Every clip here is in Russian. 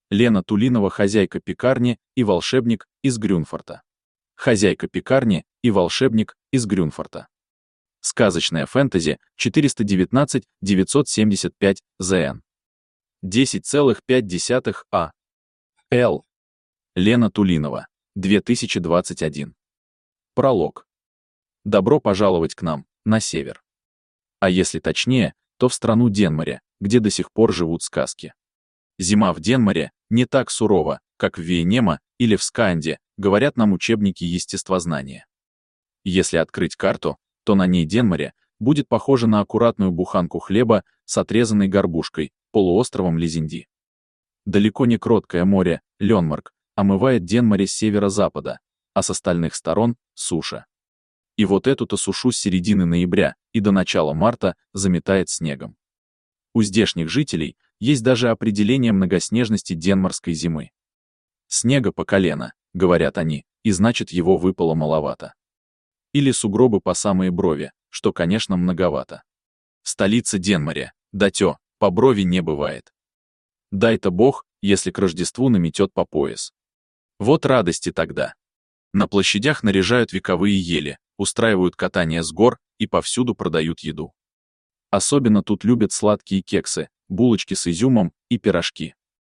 Лена Тулинова, хозяйка пекарни и волшебник из Грюнфорта. Хозяйка пекарни и волшебник из Грюнфорта. Сказочное фэнтези 419 975 ЗН. 10,5 А. Л. Лена Тулинова. 2021. Пролог. Добро пожаловать к нам, на север. А если точнее, то в страну Денмаря, где до сих пор живут сказки. Зима в Денмаре не так сурова, как в Вейнема или в Сканде, говорят нам учебники естествознания. Если открыть карту, то на ней Денмаре будет похоже на аккуратную буханку хлеба с отрезанной горбушкой, полуостровом Лизинди. Далеко не кроткое море, Ленмарк, омывает Денмаре с северо-запада, а с остальных сторон — суша. И вот эту-то сушу с середины ноября и до начала марта заметает снегом. У здешних жителей есть даже определение многоснежности денмарской зимы. Снега по колено, говорят они, и значит его выпало маловато. Или сугробы по самые брови, что, конечно, многовато. Столица Денмаря, Датё, по брови не бывает. Дай-то бог, если к Рождеству наметет по пояс. Вот радости тогда. На площадях наряжают вековые ели, устраивают катание с гор и повсюду продают еду. Особенно тут любят сладкие кексы, булочки с изюмом и пирожки.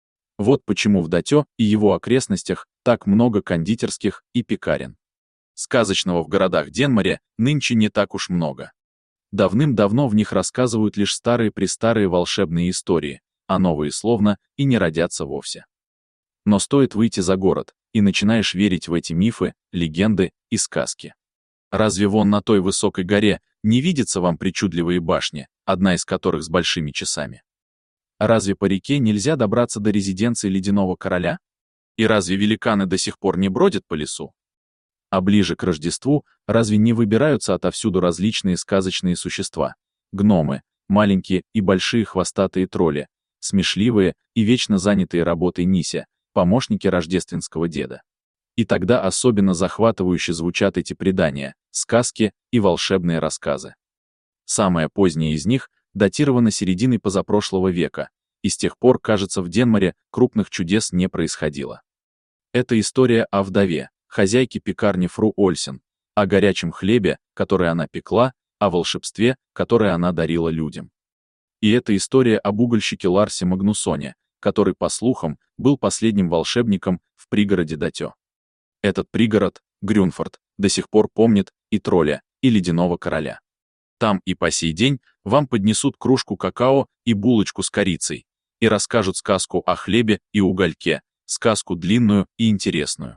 Вот почему в Датё и его окрестностях так много кондитерских и пекарен. Сказочного в городах Денмаря нынче не так уж много. Давным-давно в них рассказывают лишь старые-престарые волшебные истории, а новые словно и не родятся вовсе. Но стоит выйти за город, и начинаешь верить в эти мифы, легенды и сказки. Разве вон на той высокой горе не видятся вам причудливые башни, одна из которых с большими часами? Разве по реке нельзя добраться до резиденции ледяного короля? И разве великаны до сих пор не бродят по лесу? А ближе к Рождеству разве не выбираются отовсюду различные сказочные существа? Гномы, маленькие и большие хвостатые тролли, смешливые и вечно занятые работой Нися, помощники рождественского деда. И тогда особенно захватывающе звучат эти предания, сказки и волшебные рассказы. Самое позднее из них датировано серединой позапрошлого века, и с тех пор, кажется, в Денмаре крупных чудес не происходило. Это история о вдове, хозяйке пекарни Фру Ольсен, о горячем хлебе, который она пекла, о волшебстве, которое она дарила людям. И это история об угольщике Ларсе Магнусоне, который, по слухам, был последним волшебником в пригороде Датё. Этот пригород, Грюнфорт, до сих пор помнит и тролля, и ледяного короля. Там и по сей день вам поднесут кружку какао и булочку с корицей, и расскажут сказку о хлебе и угольке, сказку длинную и интересную.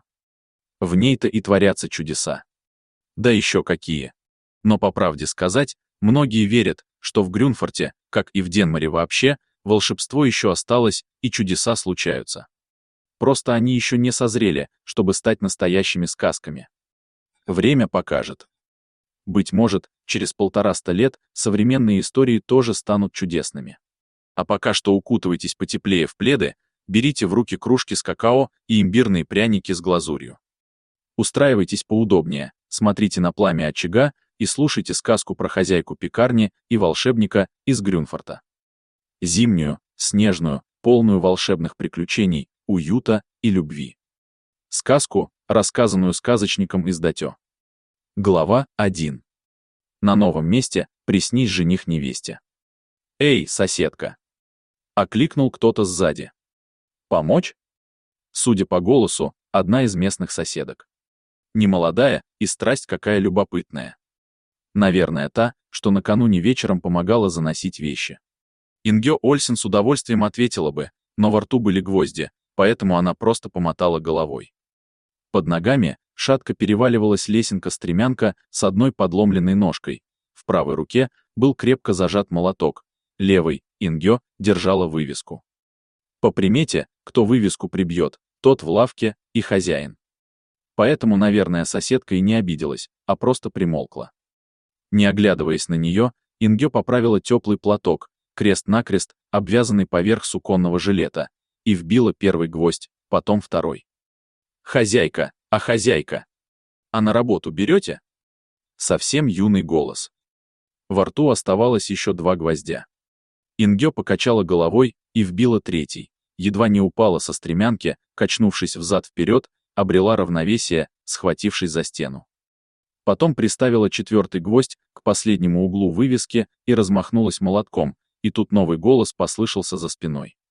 В ней-то и творятся чудеса. Да еще какие. Но по правде сказать, многие верят, что в Грюнфорте, как и в Денмаре вообще, волшебство еще осталось и чудеса случаются. Просто они еще не созрели, чтобы стать настоящими сказками. Время покажет. Быть может, через 150 лет современные истории тоже станут чудесными. А пока что укутывайтесь потеплее в пледы, берите в руки кружки с какао и имбирные пряники с глазурью. Устраивайтесь поудобнее, смотрите на пламя очага и слушайте сказку про хозяйку пекарни и волшебника из Грюнфорта. Зимнюю, снежную, полную волшебных приключений, уюта и любви. Сказку, рассказанную сказочником из Датё. Глава 1. На новом месте приснись жених невесте. «Эй, соседка!» — окликнул кто-то сзади. «Помочь?» Судя по голосу, одна из местных соседок. Немолодая и страсть какая любопытная. Наверное, та, что накануне вечером помогала заносить вещи. Ингё Ольсен с удовольствием ответила бы, но во рту были гвозди, поэтому она просто помотала головой. Под ногами шатко переваливалась лесенка-стремянка с одной подломленной ножкой. В правой руке был крепко зажат молоток, левой Ингё держала вывеску. По примете, кто вывеску прибьет, тот в лавке и хозяин. Поэтому, наверное, соседка и не обиделась, а просто примолкла. Не оглядываясь на нее, Ингё поправила теплый платок, крест-накрест, обвязанный поверх суконного жилета, и вбила первый гвоздь, потом второй. «Хозяйка, а хозяйка? А на работу берете?» Совсем юный голос. Во рту оставалось еще 2 гвоздя. Ингё покачала головой и вбила третий, едва не упала со стремянки, качнувшись взад-вперед, обрела равновесие, схватившись за стену. Потом приставила 4-й гвоздь к последнему углу вывески и размахнулась молотком, и тут новый голос послышался за спиной.